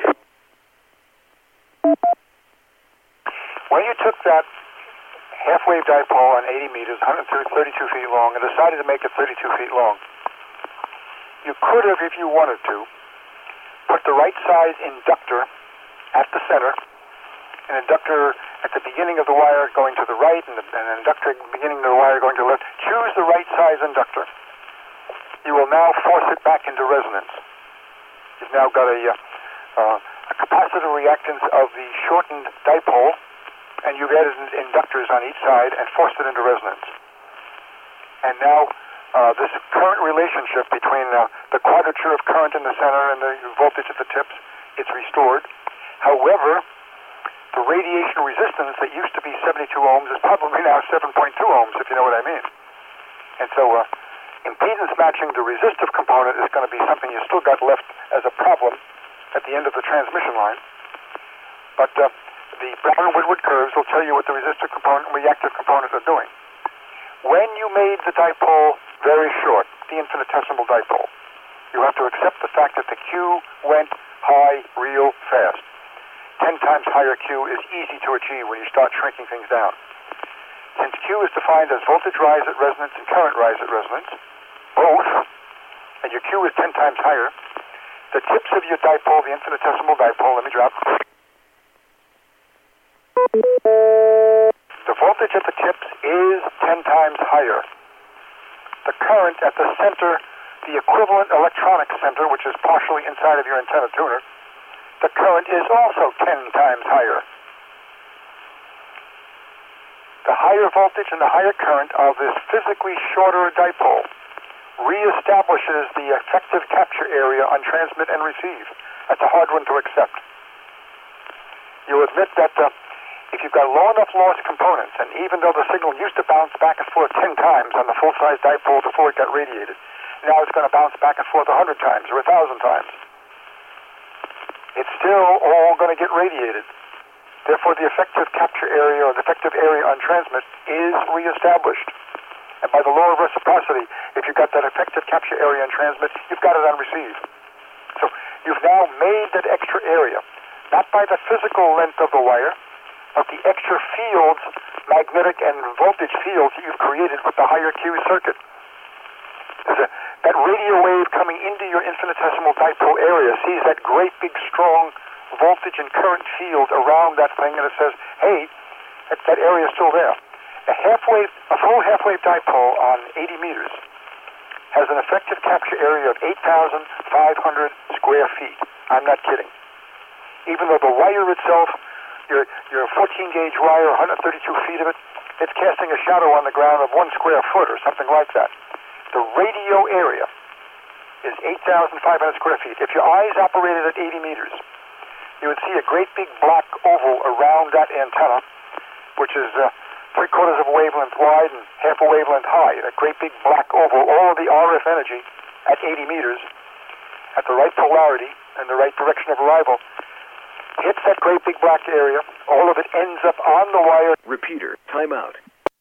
Speaker 1: When you took that half-wave dipole on eighty meters, one hundred thirty-two feet long, and decided to make it thirty-two feet long, you could have, if you wanted to, put the right size inductor at the center, an inductor at the beginning of the wire going to the right, and an inductor at the beginning of the wire going to the left. Choose the right size inductor. You will now force it back into resonance. You've now got a, uh, a capacitor reactance of the shortened dipole, and you've added inductors on each side and forced it into resonance. And now uh, this current relationship between uh, the quadrature of current in the center and the voltage at the tips, it's restored. However, the radiation resistance that used to be seventy-two ohms is probably now seven point two ohms, if you know what I mean. And so uh, impedance matching the resistive component is going to be something you still got left as a problem at the end of the transmission line. But uh, the Brown and Woodward curves will tell you what the resistive component and reactive component are doing. When you made the dipole very short, the infinitesimal dipole, you have to accept the fact that the Q went high real fast. Ten times higher Q is easy to achieve when you start shrinking things down. Since Q is defined as voltage rise at resonance and current rise at resonance, both, and your Q is ten times higher, the tips of your dipole, the infinitesimal dipole, let me drop. The voltage at the tips is ten times higher. The current at the center, the equivalent electronic center, which is partially inside of your antenna tuner, the current is also ten times higher. The higher voltage and the higher current of this physically shorter dipole reestablishes the effective capture area on transmit and receive. That's a hard one to accept. You admit that uh, if you've got low enough loss components, and even though the signal used to bounce back and forth ten times on the full-size dipole before it got radiated, now it's going to bounce back and forth a hundred times or a thousand times. It's still all going to get radiated. Therefore, the effective capture area or the effective area on transmit is reestablished. And by the law of reciprocity, if you've got that effective capture area on transmit, you've got it on receive. So you've now made that extra area, not by the physical length of the wire, but the extra fields, magnetic and voltage fields that you've created with the higher Q circuit. There's a, that radio wave coming into your infinitesimal dipole area sees that great big strong voltage and current field around that thing, and it says, hey, that, that area is still there. A half-wave, a full half-wave dipole on eighty meters has an effective capture area of eight thousand five hundred square feet. I'm not kidding. even though the wire itself, your your fourteen gauge wire, one hundred thirty-two feet of it, it's casting a shadow on the ground of one square foot or something like that. The radio area is eight thousand five hundred square feet. If your eyes operated at eighty meters, you would see a great big black oval around that antenna, which is uh, three quarters of a wavelength wide and half a wavelength high. That great big black oval, all of the R F energy at eighty meters, at the right polarity and the right direction of arrival, hits that great big black area. All of it ends up on the wire.
Speaker 5: Repeater, timeout.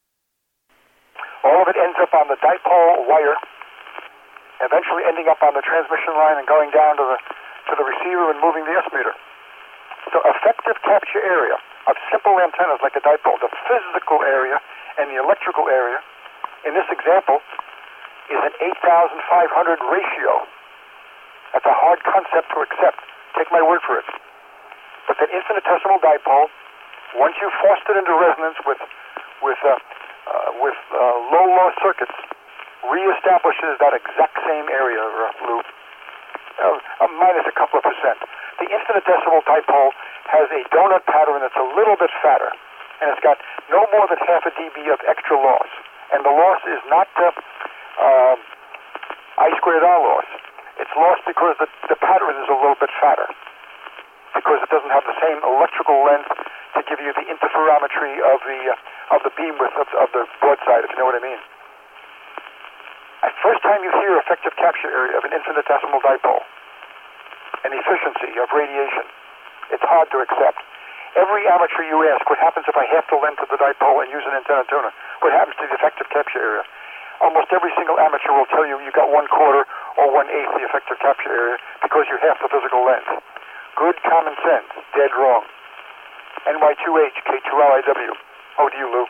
Speaker 1: All of it ends up on the dipole wire, eventually ending up on the transmission line and going down to the to the receiver and moving the S meter. So effective capture area of simple antennas like a dipole, the physical area and the electrical area, in this example, is an eight thousand five hundred ratio. That's a hard concept to accept. Take my word for it. But that infinitesimal dipole, once you've forced it into resonance with with uh, uh, with uh, low loss circuits, reestablishes that exact same area, uh, Lou, uh, uh, minus a couple of percent. The infinitesimal dipole has a donut pattern that's a little bit fatter, and it's got no more than half a dB of extra loss. And the loss is not uh, uh, I squared R loss. It's lost because the, the pattern is a little bit fatter, because it doesn't have the same electrical length to give you the interferometry of the uh, of the beam width of, of the broadside, if you know what I mean. At first time you hear effective capture area of an infinitesimal dipole, and efficiency of radiation, it's hard to accept. Every amateur you ask, what happens if I half the length of the dipole and use an antenna tuner? What happens to the effective capture area? Almost every single amateur will tell you you got one quarter or one eighth the effective capture area because you're half the physical length. Good common sense, dead wrong. N Y two H K two L I W. Over to you, Lou.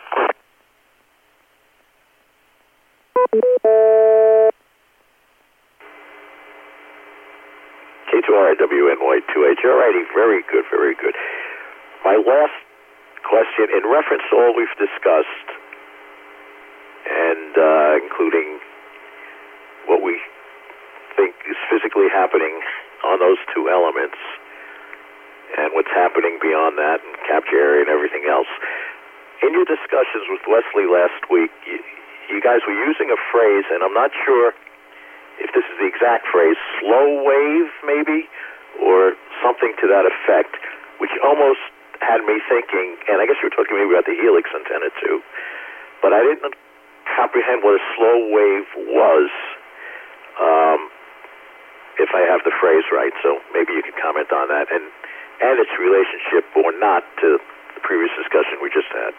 Speaker 4: K two R I W N Y two H. All righty, very good, very good. My last question, in reference to all we've discussed, and uh, including what we think is physically happening on those two elements, and what's happening beyond that, and capture area and everything else. In your discussions with Leslie last week, you, you guys were using a phrase, and I'm not sure if this is the exact phrase, slow wave maybe, or something to that effect, which almost had me thinking, and I guess you were talking maybe about the helix antenna too, but I didn't comprehend what a slow wave was, um, if I have the phrase right, so maybe you can comment on that, and, and its relationship or not to the previous discussion we just had.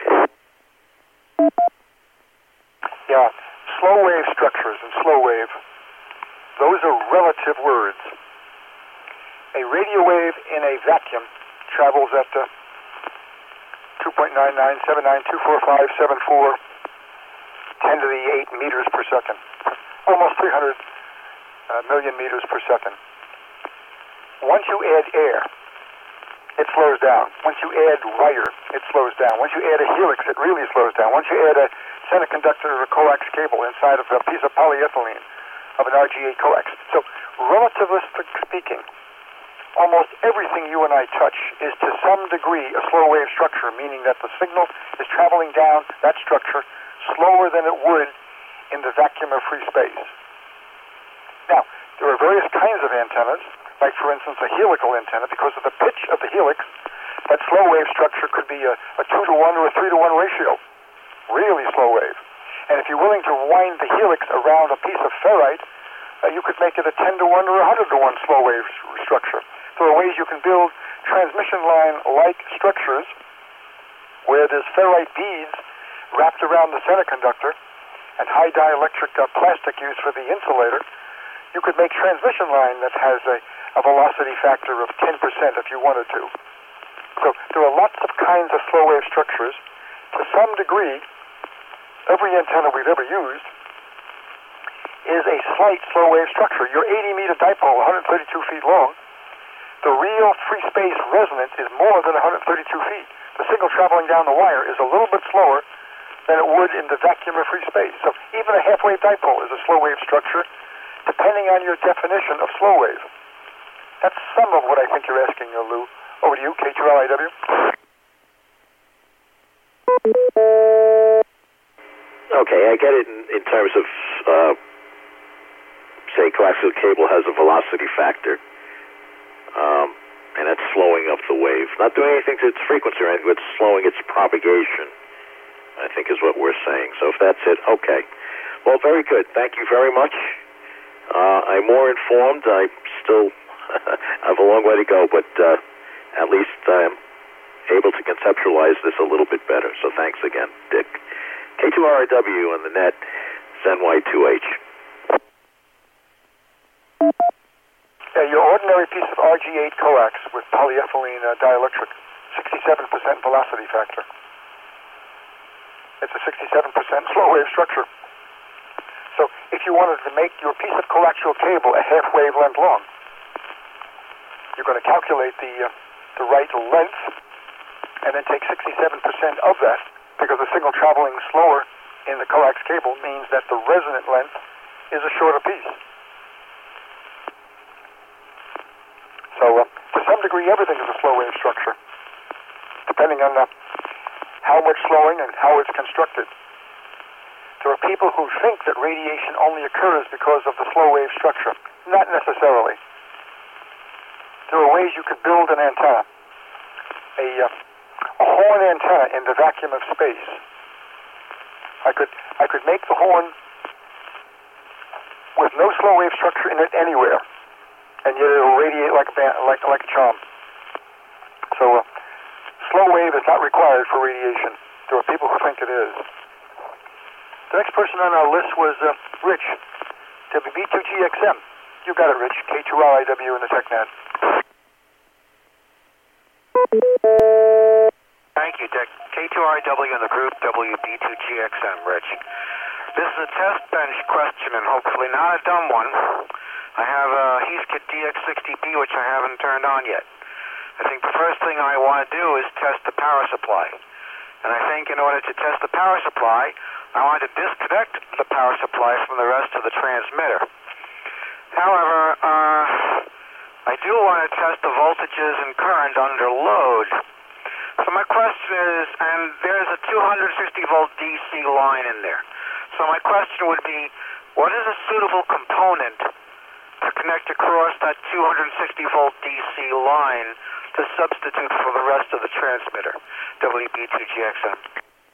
Speaker 1: Yeah, slow wave structures and slow wave, those are relative words. A radio wave in a vacuum travels at uh, two point nine nine seven nine two four five seven four, ten to the eight meters per second, almost three hundred uh, million meters per second. Once you add air, it slows down. Once you add wire, it slows down. Once you add a helix, it really slows down. Once you add a semiconductor or a coax cable inside of a piece of polyethylene of an R G A coax. So, relativistic speaking, almost everything you and I touch is to some degree a slow wave structure, meaning that the signal is traveling down that structure slower than it would in the vacuum of free space. Now, there are various kinds of antennas, like for instance a helical antenna. Because of the pitch of the helix, that slow wave structure could be a, a two to one or a three to one ratio. Really slow wave. And if you're willing to wind the helix around a piece of ferrite, uh, you could make it a ten to one or a one hundred to one slow wave st- structure. There are ways you can build transmission line-like structures where there's ferrite beads wrapped around the semiconductor and high dielectric uh, plastic used for the insulator. You could make transmission line that has a, a velocity factor of ten percent if you wanted to. So there are lots of kinds of slow wave structures. To some degree, every antenna we've ever used is a slight slow wave structure. Your eighty meter dipole, one hundred thirty-two feet long, the real free space resonance is more than one hundred thirty-two feet. The signal traveling down the wire is a little bit slower than it would in the vacuum of free space. So even a half wave dipole is a slow wave structure, depending on your definition of slow wave. That's some of what I think you're asking, uh, Lou. Over to you, K two L I W.
Speaker 4: Okay, I get it in, in terms of, uh, say, coaxial cable has a velocity factor, um, and that's slowing up the wave. Not doing anything to its frequency or anything, but slowing its propagation, I think is what we're saying. So if that's it, okay. Well, very good. Thank you very much. Uh, I'm more informed. I still have a long way to go, but uh, at least I'm able to conceptualize this a little bit better. So thanks again, Dick. K two R W on the net, N Y two H.
Speaker 1: Yeah, your ordinary piece of R G eight coax with polyethylene uh, dielectric, sixty-seven percent velocity factor. It's a sixty-seven percent slow wave structure. So if you wanted to make your piece of coaxial cable a half wavelength long, you're going to calculate the, uh, the right length and then take sixty-seven percent of that, because the signal traveling slower in the coax cable means that the resonant length is a shorter piece. So uh, to some degree, everything is a slow wave structure, depending on uh, how much slowing and how it's constructed. There are people who think that radiation only occurs because of the slow wave structure. Not necessarily. There are ways you could build an antenna, a, uh, a horn antenna in the vacuum of space. I could I could make the horn with no slow wave structure in it anywhere, and yet it will radiate like a ba- like like a charm. So uh, slow wave is not required for radiation. There are people who think it is. The next person on our list was uh, Rich, W B two G X M. You got it, Rich. K two L I W in the TechNet.
Speaker 3: Thank you, Dick. K two R W in the group, W B two G X M, Rich. This is a test bench question, and hopefully not a dumb one. I have a Heathkit D X sixty B, which I haven't turned on yet. I think the first thing I want to do is test the power supply. And I think in order to test the power supply, I want to disconnect the power supply from the rest of the transmitter. However, uh, I do want to test the voltages and current under load. So my question is, and there's a two hundred sixty volt D C line in there. So my question would be, what is a suitable component to connect across that two hundred sixty volt D C line to substitute for the rest of the transmitter, W B two G X M?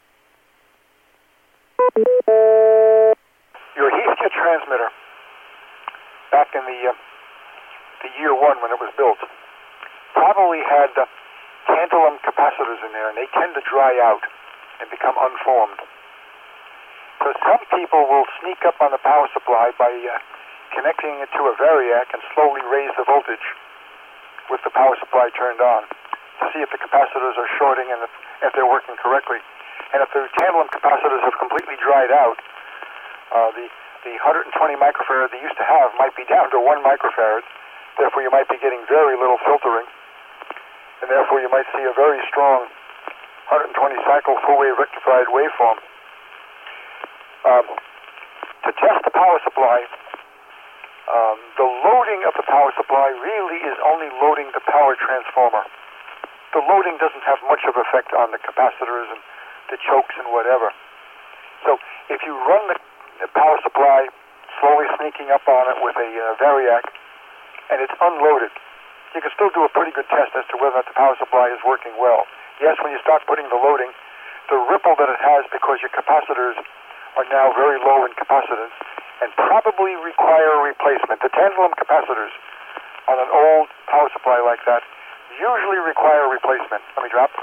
Speaker 1: Your Heathkit transmitter, back in the uh, the year one when it was built, probably had uh, tantalum capacitors in there, and they tend to dry out and become unformed. So some people will sneak up on the power supply by uh, connecting it to a variac and slowly raise the voltage with the power supply turned on to see if the capacitors are shorting and if, if they're working correctly. And if the tantalum capacitors have completely dried out, uh, the, the one hundred twenty microfarad they used to have might be down to one microfarad. Therefore, you might be getting very little filtering. And therefore, you might see a very strong one hundred twenty cycle full-wave rectified waveform. Um, to test the power supply, um, the loading of the power supply really is only loading the power transformer. The loading doesn't have much of effect on the capacitors and the chokes and whatever. So if you run the, the power supply slowly sneaking up on it with a uh, variac and it's unloaded, you can still do a pretty good test as to whether or not the power supply is working well. Yes, when you start putting the loading, the ripple that it has because your capacitors are now very low in capacitance and probably require a replacement. The tantalum capacitors on an old power supply like that usually require a replacement. Let me drop.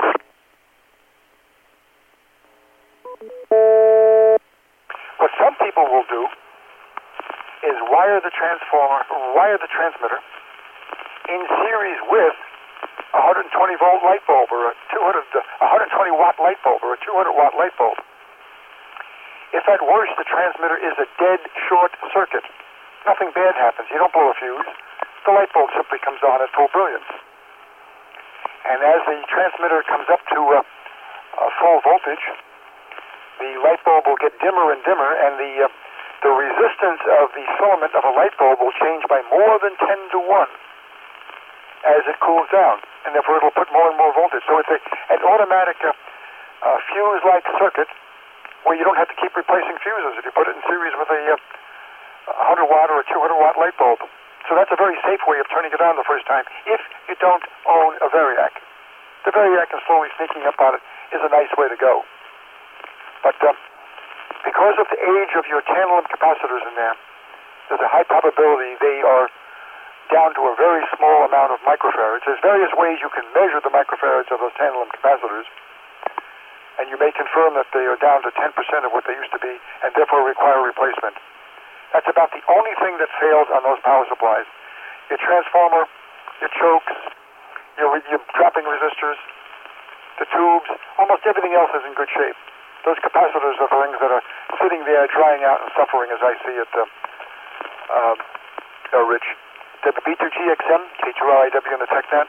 Speaker 1: What some people will do is wire the transformer, wire the transmitter in series with a one hundred twenty volt light bulb or a two hundred, uh, one hundred twenty watt light bulb or a two hundred watt light bulb. If at worst the transmitter is a dead short circuit, nothing bad happens. You don't blow a fuse. The light bulb simply comes on at full brilliance. And as the transmitter comes up to uh, uh, full voltage, the light bulb will get dimmer and dimmer, and the uh, the resistance of the filament of a light bulb will change by more than ten to one. as it cools down, and therefore it'll put more and more voltage. So it's a, an automatic uh, uh, fuse-like circuit where you don't have to keep replacing fuses if you put it in series with a uh, one hundred watt or a two hundred watt light bulb. So that's a very safe way of turning it on the first time if you don't own a Variac. The Variac and slowly sneaking up on it is a nice way to go. But uh, because of the age of your tantalum capacitors in there, there's a high probability they are down to a very small amount of microfarads. There's various ways you can measure the microfarads of those tantalum capacitors, and you may confirm that they are down to ten percent of what they used to be and therefore require replacement. That's about the only thing that fails on those power supplies. Your transformer, your chokes, your, your dropping resistors, the tubes, almost everything else is in good shape. Those capacitors are things that are sitting there drying out and suffering as I see it, uh, um, uh, Rich. W B two G X M, K two R I W on the TechNet.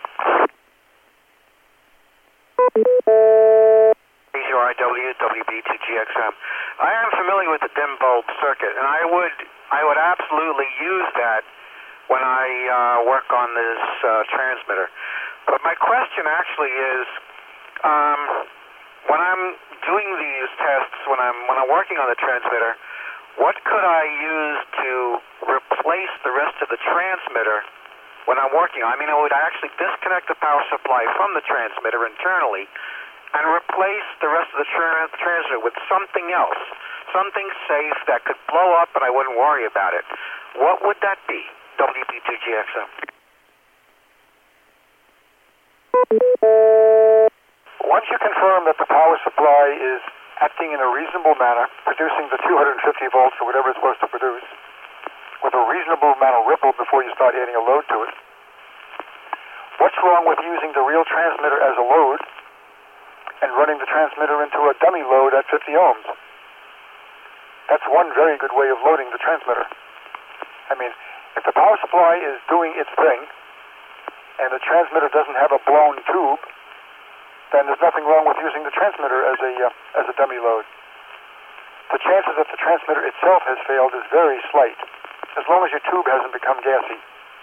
Speaker 3: K two R I W, W B two G X M. I am familiar with the dim bulb circuit, and I would I would absolutely use that when I uh, work on this uh, transmitter. But my question actually is, um, when I'm doing these tests, when I'm when I'm working on the transmitter, what could I use to replace the rest of the transmitter when I'm working? I mean, I would actually disconnect the power supply from the transmitter internally and replace the rest of the tra- transmitter with something else, something safe that could blow up and I wouldn't worry about it. What would that be, W B two G X M?
Speaker 1: Once you confirm that the power supply is acting in a reasonable manner, producing the two hundred fifty volts or whatever it's supposed to produce, with a reasonable amount of ripple before you start adding a load to it, what's wrong with using the real transmitter as a load and running the transmitter into a dummy load at fifty ohms? That's one very good way of loading the transmitter. I mean, if the power supply is doing its thing and the transmitter doesn't have a blown tube, then there's nothing wrong with using the transmitter as a uh, as a dummy load. The chances that the transmitter itself has failed is very slight, as long as your tube hasn't become gassy.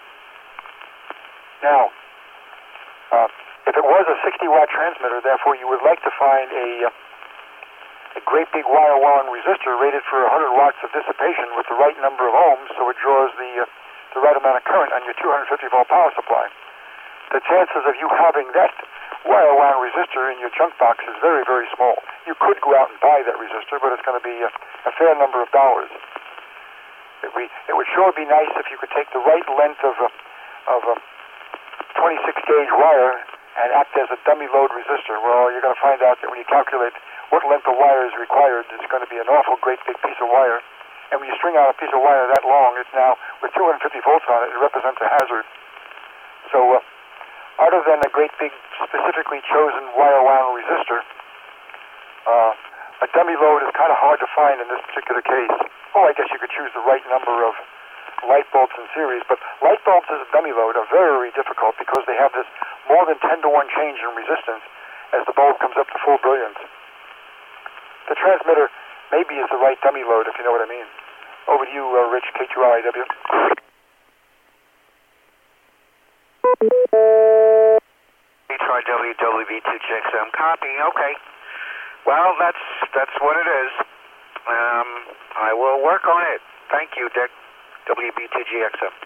Speaker 1: Now, uh, if it was a sixty watt transmitter, therefore you would like to find a uh, a great big wire wound resistor rated for one hundred watts of dissipation with the right number of ohms, so it draws the uh, the right amount of current on your two hundred fifty volt power supply. The chances of you having that wire wound resistor in your junk box is very, very small. You could go out and buy that resistor, but it's going to be a, a fair number of dollars. It, we, it would sure be nice if you could take the right length of a, of a twenty-six gauge wire and act as a dummy load resistor. Well, you're going to find out that when you calculate what length of wire is required, it's going to be an awful great big piece of wire. And when you string out a piece of wire that long, it's now, with two hundred fifty volts on it, it represents a hazard. So, uh, other than a great big specifically chosen wire wound resistor, uh, a dummy load is kind of hard to find in this particular case. Oh, I guess you could choose the right number of light bulbs in series, but light bulbs as a dummy load are very difficult because they have this more than ten to one change in resistance as the bulb comes up to full brilliance. The transmitter maybe is the right dummy load, if you know what I mean. Over to you, uh, Rich, K two R I W.
Speaker 3: K two R I W, W B two G X M, copy, okay. Well, that's that's what it is. Um, I will work on it. Thank you, Dick. W B two G X M.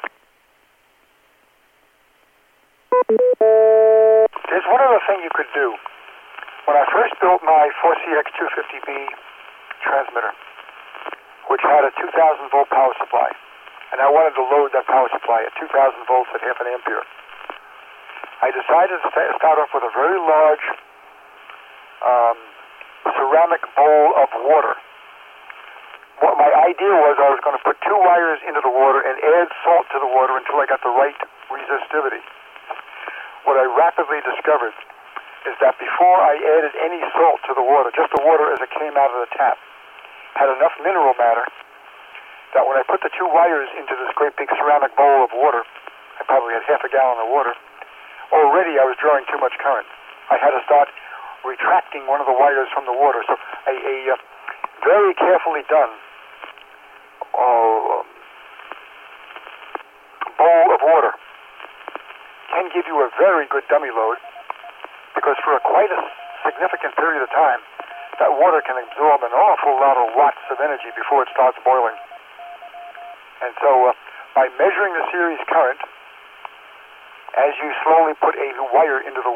Speaker 1: There's one other thing you could do. When I first built my four C X two fifty B transmitter, which had a two thousand volt power supply, and I wanted to load that power supply at two thousand volts at half an ampere, I decided to start off with a very large um, ceramic bowl of water. What my idea was, I was going to put two wires into the water and add salt to the water until I got the right resistivity. What I rapidly discovered is that before I added any salt to the water, just the water as it came out of the tap had enough mineral matter that when I put the two wires into this great big ceramic bowl of water, I probably had half a gallon of water, already I was drawing too much current. I had to start retracting one of the wires from the water. So a, a uh, very carefully done uh, bowl of water can give give you a very good dummy load, because for a quite a significant period of time, that water can absorb an awful lot of watts of energy before it starts boiling. And so uh, by measuring the series current, as you slowly put a wire into the